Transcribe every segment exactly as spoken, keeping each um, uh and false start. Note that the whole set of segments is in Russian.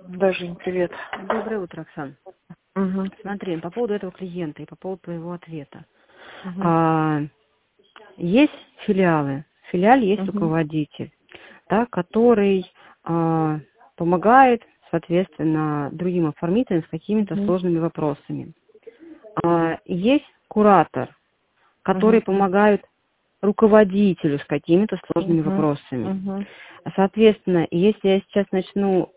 Да, Жень, привет. Доброе утро, Оксан. Угу. Смотри, по поводу этого клиента и по поводу твоего ответа. Угу. А, есть филиалы, в филиале есть Угу. руководитель, да, который а, помогает, соответственно, другим оформителям с какими-то Угу. сложными вопросами. А, есть куратор, который Угу. помогает руководителю с какими-то сложными Угу. вопросами. Угу. Соответственно, если я сейчас начну,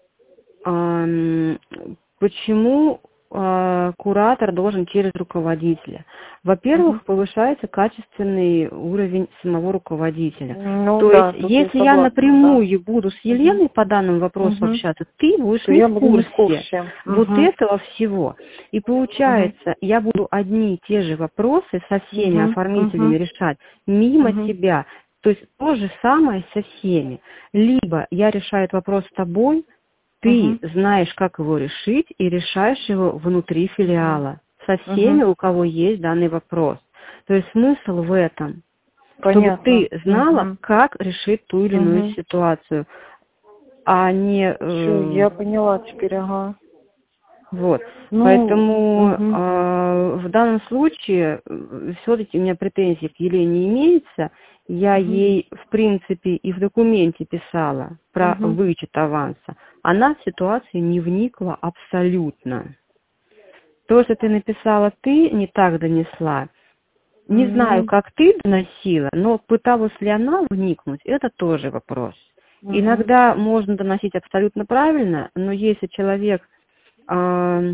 эм, почему э, куратор должен через руководителя? Во-первых, Угу. повышается качественный уровень самого руководителя. Ну То да, есть, тут я если я согласна, напрямую буду с да. Угу. Еленой по данному вопросу Угу. общаться, ты будешь То не я в буду не в курсе курсе. вот Угу. этого всего. И Угу. получается, я буду одни и те же вопросы со всеми Угу. оформителями Угу. решать мимо Угу. тебя. То есть то же самое со всеми. Либо я решаю этот вопрос с тобой, ты Угу. знаешь, как его решить, и решаешь его внутри филиала со Угу. всеми, у кого есть данный вопрос. То есть смысл в этом, чтобы Понятно. ты знала, Угу. как решить ту или иную Угу. ситуацию, а не... Все, э, я поняла теперь, ага. Вот. Ну, Поэтому угу. э, в данном случае э, все-таки у меня претензий к Елене имеется. Я Угу. ей, в принципе, и в документе писала про Угу. вычет аванса. Она в ситуацию не вникла абсолютно. То, что ты написала, ты не так донесла. Не знаю, Ну, как ты доносила, но пыталась ли она вникнуть, это тоже вопрос. угу. Иногда можно доносить абсолютно правильно, но если человек э,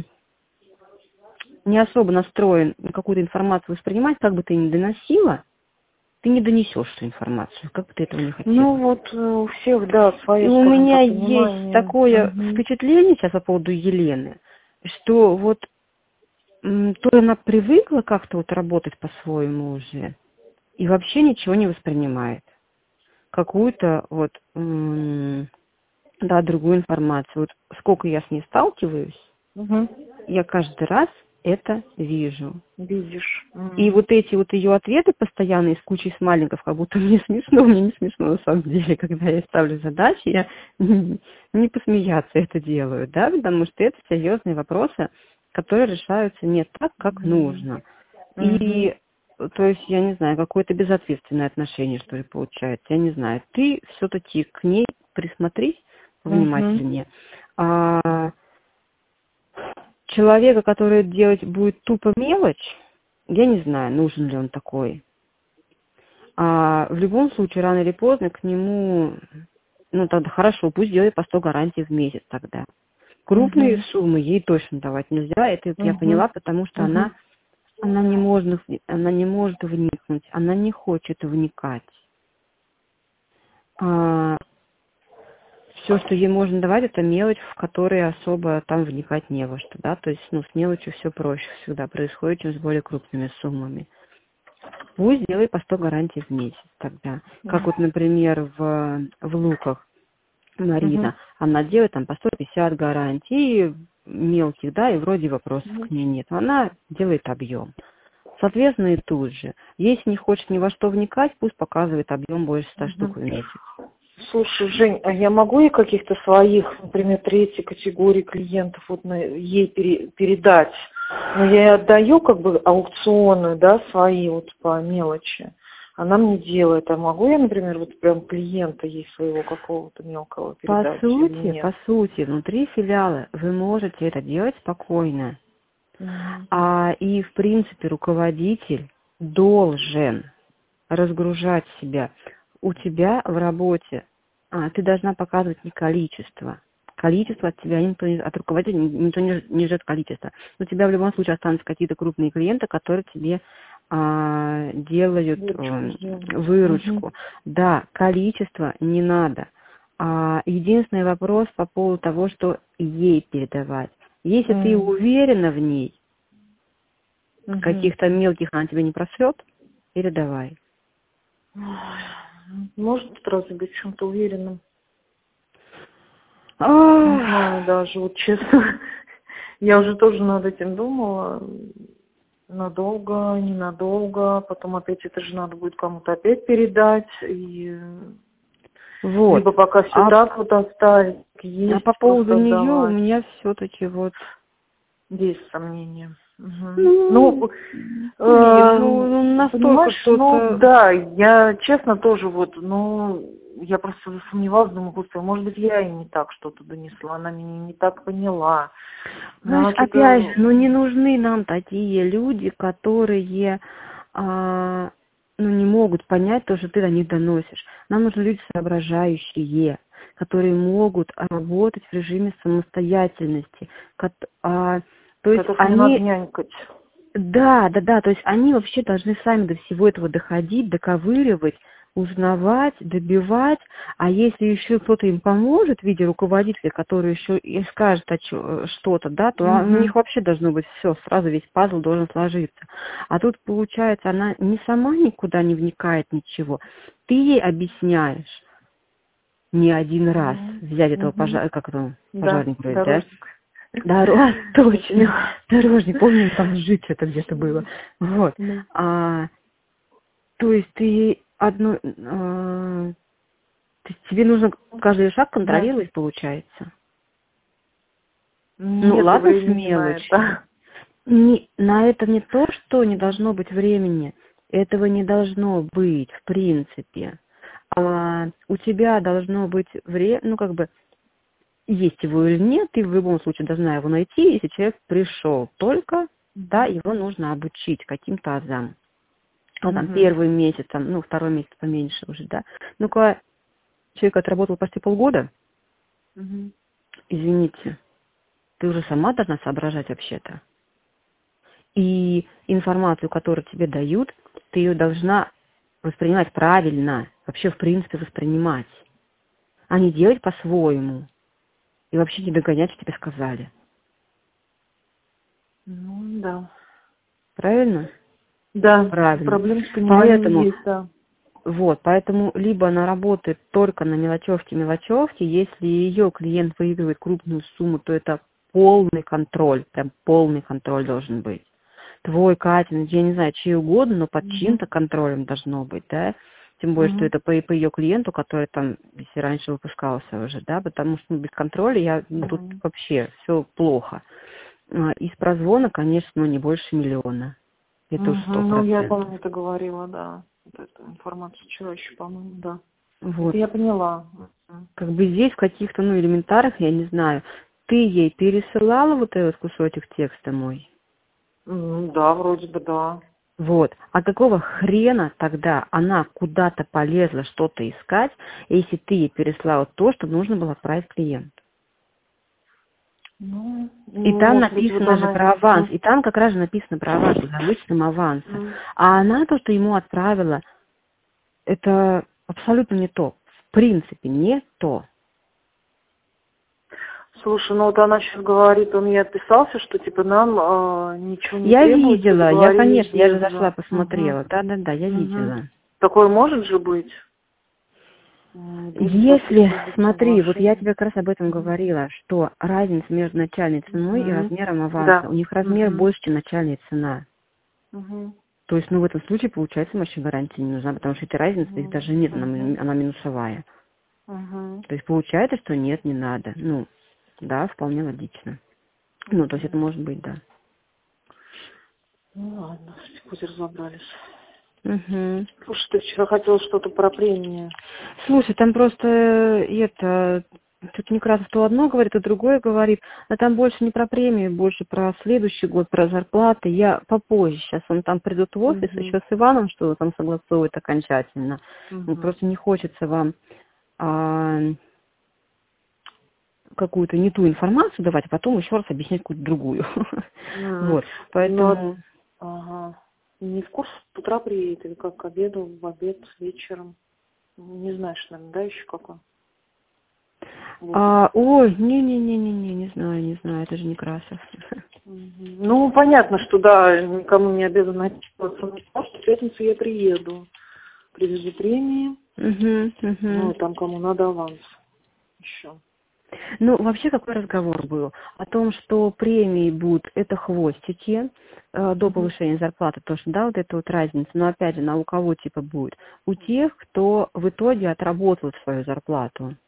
не особо настроен какую-то информацию воспринимать, как бы ты ни доносила, ты не донесешь эту информацию, как бы ты этого не хотела. Ну вот э, у всех, да, И свое, у скажем меня так, есть понимание. такое Угу. впечатление сейчас по поводу Елены, что вот м, то она привыкла как-то вот работать по-своему уже и вообще ничего не воспринимает. Какую-то вот, м, да, другую информацию. Вот сколько я с ней сталкиваюсь, Угу. я каждый раз это вижу. Видишь. И Угу. вот эти вот ее ответы постоянные с кучей смайликов, как будто мне смешно, мне не смешно на самом деле, когда я ставлю задачи, я не посмеяться это делаю, да, потому что это серьезные вопросы, которые решаются не так, как нужно. И, то есть, я не знаю, какое-то безответственное отношение, что ли, получается, я не знаю. Ты все-таки к ней присмотрись Угу. внимательнее. А человека, который делать будет тупо мелочь, я не знаю, нужен ли он такой. А в любом случае, рано или поздно к нему, ну тогда хорошо, пусть делает по сто гарантий в месяц тогда. Крупные Угу. суммы ей точно давать нельзя, это вот я Угу. поняла, потому что Угу. она, она не может, она не может вникнуть, она не хочет вникать. А, все, что ей можно давать, это мелочь, в которой особо там вникать не во что, да, то есть, ну, с мелочью все проще всегда происходит, чем с более крупными суммами. Пусть делай по сто гарантий в месяц тогда. Как вот, например, в, в луках Угу. Марина, она делает там по сто пятьдесят гарантий мелких, да, и вроде вопросов к ней нет. Она делает объем. Соответственно, и тут же. Если не хочет ни во что вникать, пусть показывает объем больше ста штук в месяц. Слушай, Жень, а я могу ей каких-то своих, например, третьей категории клиентов вот на, ей пере, передать? Но я ей отдаю как бы аукционы, да, свои вот по мелочи. Она мне делает. А могу я, например, вот прям клиента ей своего какого-то мелкого По передать или сути, нет? по сути, внутри филиала вы можете это делать спокойно. Угу. А, и, в принципе, руководитель должен разгружать себя. У тебя в работе а, ты должна показывать не количество. Количество от тебя никто не, от руководителя никто не, не ждет количества. У тебя в любом случае останутся какие-то крупные клиенты, которые тебе а, делают Выручку, а, выручку. угу. Да, количество не надо. А, единственный вопрос по поводу того, что ей передавать. Если ты Угу. уверена в ней, Угу. каких-то мелких она тебе не просрет, передавай. Может сразу быть в чем-то уверенным? Не Ах, знаю даже, вот честно. Я уже тоже над этим думала. Надолго, ненадолго. Потом опять это же надо будет кому-то опять передать. И... вот. Либо пока все А так вот оставить. есть. А по поводу нее давать. у меня все-таки вот... Есть сомнения. Угу. Ну, Ну, э, э, ну, настолько понимаешь, что-то... ну да, я честно тоже вот, ну, я просто засомневалась, думаю, господи, может быть, я ей не так что-то донесла, она меня не так поняла. Знаешь, Она опять что-то... же, ну не нужны нам такие люди, которые а, ну, не могут понять то, что ты до них доносишь. Нам нужны люди соображающие, которые могут работать в режиме самостоятельности. Кот- а, то есть Которых не надо они... нянькать. Да, да, да, то есть они вообще должны сами до всего этого доходить, доковыривать, узнавать, добивать, а если еще кто-то им поможет в виде руководителя, который еще и скажет о чё- что-то, да, то Угу. у них вообще должно быть все, сразу весь пазл должен сложиться. А тут, получается, она не сама никуда не вникает ничего, ты ей объясняешь не один раз взять этого Угу. пожар, как это, Да, пожарник говорит, да? дорожник. Дорог, точно, дорожник, помню, там жить это где-то было. Вот. Да. А, то есть ты одно, а, то есть тебе нужно каждый шаг Да. контролировать, получается. Ну, Нет ладно, с времени на мелочью. это. Не, на это не то, что не должно быть времени. Этого не должно быть, в принципе. А у тебя должно быть время, ну, как бы, есть его или нет, ты в любом случае должна его найти, если человек пришел. Только, да, его нужно обучить каким-то азам. Ну, там, Угу. первый месяц, там, ну, второй месяц поменьше уже, да. Ну-ка, человек отработал почти полгода, Угу. извините, ты уже сама должна соображать вообще-то. И информацию, которую тебе дают, ты ее должна воспринимать правильно, вообще, в принципе, воспринимать, а не делать по-своему. И вообще не догонять, что тебе сказали. Ну, да. Правильно? Да, Правильно. проблем с пониманием Поэтому, есть, да. вот, поэтому либо она работает только на мелочевке-мелочевке, если ее клиент выигрывает крупную сумму, то это полный контроль, прям полный контроль должен быть. Твой, Катин, я не знаю, чей угодно, но под Угу. чьим-то контролем должно быть, да? Тем более, Угу. что это по, по ее клиенту, который там, если раньше выпускался уже, да, потому что ну, без контроля я, ну, тут Угу. вообще все плохо. А, из прозвона, конечно, ну, не больше миллиона. Это уж сто Ну, я процентов. помню, это говорила, да. Вот эту информацию вчера еще, по-моему, да. Вот. Это я поняла. Мгм. Как бы здесь в каких-то, ну, элементарных, я не знаю, ты ей пересылала вот этот кусочек текста мой? Ну, да, вроде бы, да. Вот. А какого хрена тогда она куда-то полезла что-то искать, если ты ей переслала то, что нужно было отправить клиенту? Ну, И ну, там может быть, вот написано же она... про аванс. Ну, И там как раз же написано про аванс, за обычным авансом. ну. А она то, что ему отправила, это абсолютно не то. В принципе, не то. Слушай, ну вот она сейчас говорит, он ей отписался, что типа нам э, ничего не Я требуется, видела, я, договорились конечно, я без... же зашла, посмотрела. Угу. Да-да-да, я Угу. видела. Такое может же быть? М, Будет Если, подписано без смотри, вот я соглашения. тебе как раз об этом Угу. говорила, что разница между начальной ценой и Угу. размером аванса, Да. у них размер Угу. больше, чем начальная цена. Угу. То есть, ну, в этом случае, получается, вообще гарантия не нужна, потому что этой разницы здесь Угу. даже нет, она, Угу. она минусовая. Угу. То есть, получается, что нет, не надо. Ну, да, вполне логично. Ну, то есть, это может быть, да. Ну ладно, пусть разобрались. Угу. Слушай, ты вчера хотела что-то про премию. Слушай, там просто э, это... Тут Некрасов то одно говорит, то другое говорит. А там больше не про премию, больше про следующий год, про зарплаты. Я попозже. Сейчас он там придут в офис, Угу. еще с Иваном что-то там согласовывает окончательно. Ну, Угу. просто не хочется вам а, какую-то не ту информацию давать, а потом еще раз объяснять какую-то другую. Угу. Вот, поэтому... Ага. Не в курс, с утра приедет или как к обеду, в обед, вечером. Не знаешь, наверное, да, еще какой? А, ой, не-не-не-не-не, не знаю, не знаю, это же Некрасов. Мгм. Ну, понятно, что да, никому не обязана отчитываться, но что в пятницу я приеду. Привезу премии, Угу, ну, угу. и там кому надо аванс еще. Ну, вообще, какой разговор был? О том, что премии будут, это хвостики э, до повышения зарплаты, то что, да, вот это вот разница. Но, опять же, на у кого типа будет? У тех, кто в итоге отработал свою зарплату.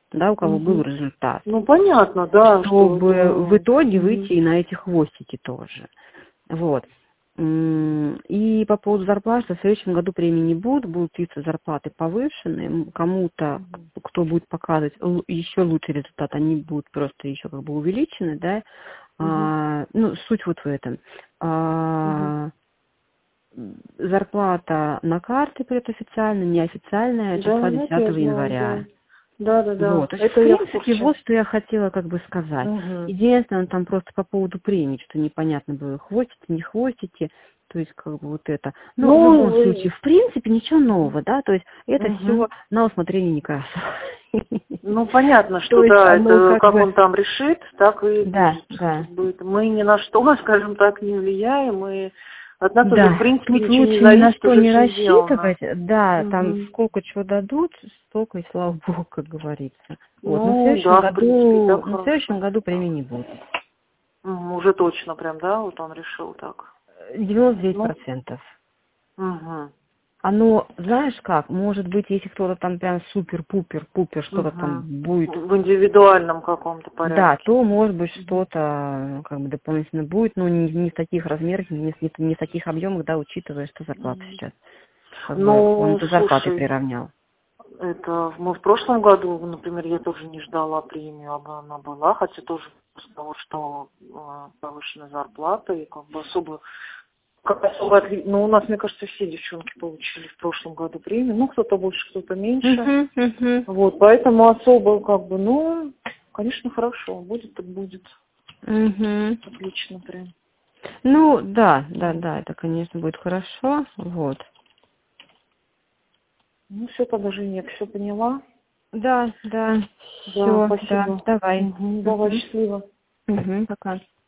да, у кого Угу. был результат. Ну, понятно, да. Чтобы что... в итоге выйти угу. и на эти хвостики тоже. Вот. И по поводу зарплат, в следующем году премии не будут, будут какие-то зарплаты повышенные, кому-то, кто будет показывать еще лучший результат, они будут просто еще как бы увеличены, да, угу. а, ну, суть вот в этом. А, угу. Зарплата на карты придет официально, неофициальная, числа да, десятого января. Да. Да, да, да. Вот. То есть, Это в я принципе, в вот что я хотела как бы сказать. Угу. Единственное, там просто по поводу премий, что непонятно было, хвостите, не хвостите, то есть как бы вот это. Но ну, в любом вы... случае, в принципе, ничего нового, да, то есть это угу. все на усмотрение Некрасова. Ну, понятно, что есть, да, это как, как бы... он там решит, так и да, да. будет. Мы ни на что, скажем так, не влияем, и от нас да. уже, в принципе, Тут ничего лучше не зависит, ни на что уже не все рассчитывать, сделано. да, угу. там сколько чего дадут, столько и слава богу, как говорится. Вот. Ну, Но в следующем да, году, в принципе, так но в следующем году премии не будет. Угу, уже точно прям, да, вот он решил так. девяносто девять процентов. Ну, угу. Оно, знаешь как, может быть, если кто-то там прям супер-пупер-пупер что-то угу. там будет... В индивидуальном каком-то порядке. Да, то, может быть, что-то как бы дополнительно будет, но не, не в таких размерах, не, не, не в таких объемах, да, учитывая, что зарплата угу. сейчас. Как ну, бы он это зарплаты слушай, приравнял. Это мы в прошлом году, например, я тоже не ждала премию, а она была, хотя тоже из-за того, что э, повышенная зарплата и как бы особо, как особо отли... ну, у нас, мне кажется, все девчонки получили в прошлом году премию, ну, кто-то больше, кто-то меньше, uh-huh, uh-huh. вот, поэтому особо, как бы, ну, конечно, хорошо, будет так будет, uh-huh. отлично прям. Ну, да, да, да, это, конечно, будет хорошо, вот. Ну, все, тогда, Женек, все поняла? Да, да, Да, все, спасибо. да, давай. Угу, давай, Угу. счастливо. Угу, пока.